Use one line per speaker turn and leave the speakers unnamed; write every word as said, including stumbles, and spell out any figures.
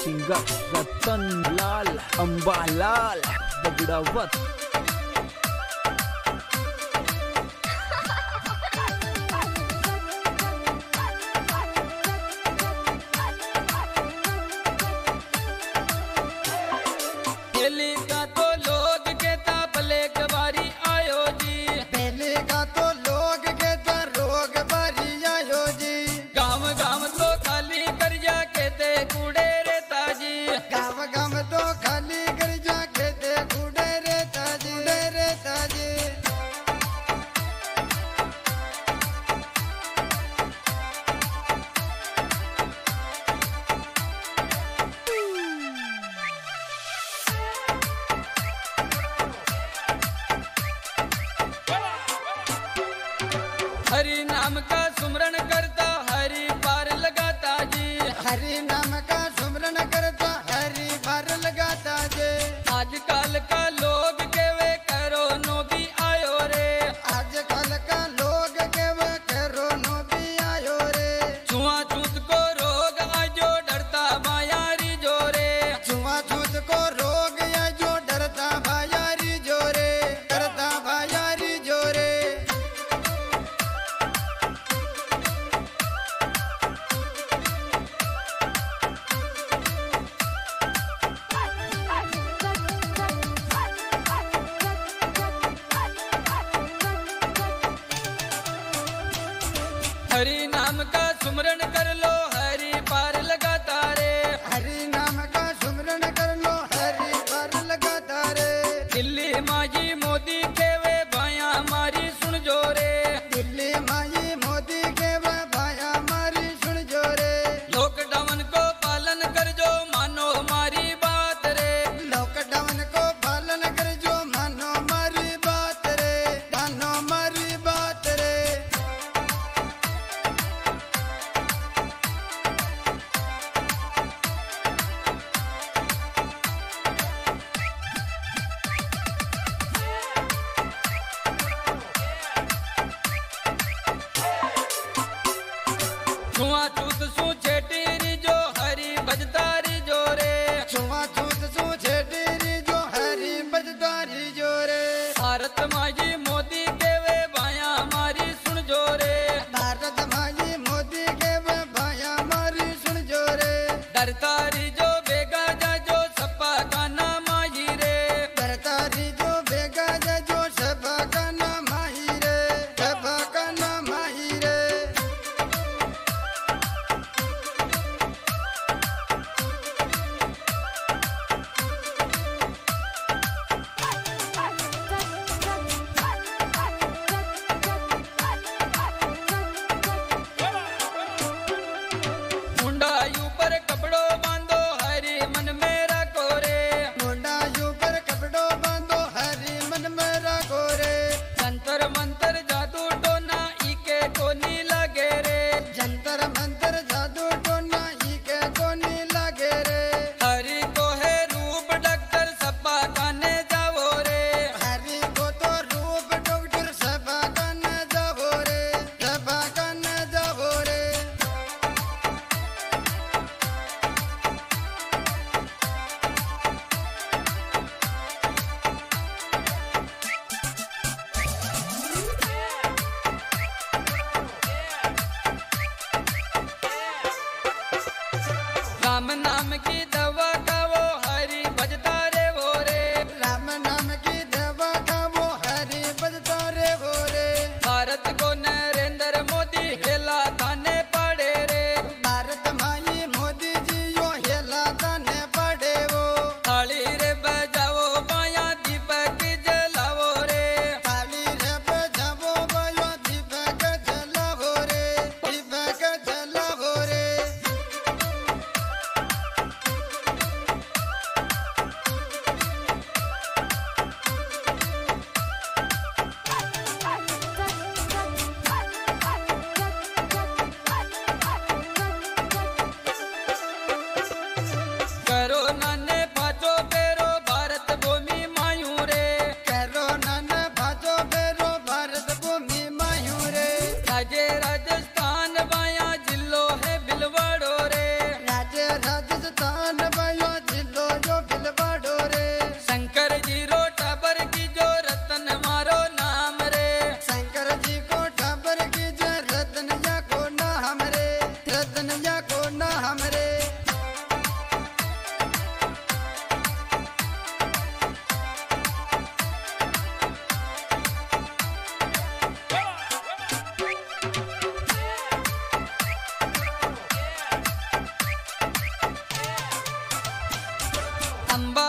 Singer Ratan Lal Ambalal Bagdawat.
पहले का तो लोग कहता भले बारी आयो जी,
पहले का तो लोग कहता रोग बारी आयो जी।
गाँव गाँव तो खाली कर जा कहते कूड़े रहता जी,
गाँव गाँव तो खाली कर जा कहते कूड़े रहता जी, कूड़े रहता जी।
हरि नाम का सुमरण करता हरि पार लगाता जी,
हरि नाम का सुमरण करता हरि पार लगाता जी।
आजकल का लोग केवे करो नो भी आयो रे,
आजकल का लोग के वे करो नो भी आयो रे।
छुआछूत को रोग आजो डरता मायारी जोरे,
छुआछूत को रोग या जो डरता भायारी जोरे, डरता भायारी जोरे।
हरि नाम का सुमरण कर लो हरि पार लगाता रे,
हरि नाम का सुमरण कर लो हरि पार लगाता रे।
दिल्ली माजी मोदी केवे भाया मारी सुन जोरे,
दिल्ली माई मोदी के वे भाया मारी सुन जोरे।
लॉकडाउन को पालन कर जो मानो मारी बात रे,
लॉकडाउन को पालन कर जो मानो मारी बात रे, मानो मारी बात रे।
छुआछूत सु छेटी जो हरि बजतारी जोरे,
छुआछूत सु छेटी जो हरि बजदारी जोरे।
भारत माजी मोदी केवे भाया मारी सुन जोरे,
भारत माई मोदी के वे भाया मारी सुन जोरे।
डरतारी जो बेगा जा जो सपा का नाम आई रे,
करतारी जो बेगा जा जो सभा का नाम आई रे, सभा का नाम आई रे।
मुंडा ऊपर कपड़ो बांधो हरि मन मेरा कोरे,
मुंडा ऊपर कपड़ो बांधो हरि मन मेरा गोरे।
जंतर मंतर जादू टोना इके कोनी लगे रे,
जंतर मंतर जादू टोना ही के कोनी लगे रे।
हरि को है रूप डॉक्टर सपा काने जाओ रे,
हरि को तो रूप डॉक्टर सभा का न जाओ रे, सभा का न जाओ रे।
राम नाम की दवा का वो हरि भजता रे वो रे,
राम नाम की दवा का वो हरि बजता रे वो रे।
भारत को नरेंद्र मोदी हेला थाने पड़े रे,
भारत माई मोदी जी यो हेला ताने पड़े वो।
थाली रे बजाओ बाया दीपक जलाओ रे,
थाली रे बजावो बयो दीपक जलावो रे, दीपक जलावो रे।
अंबा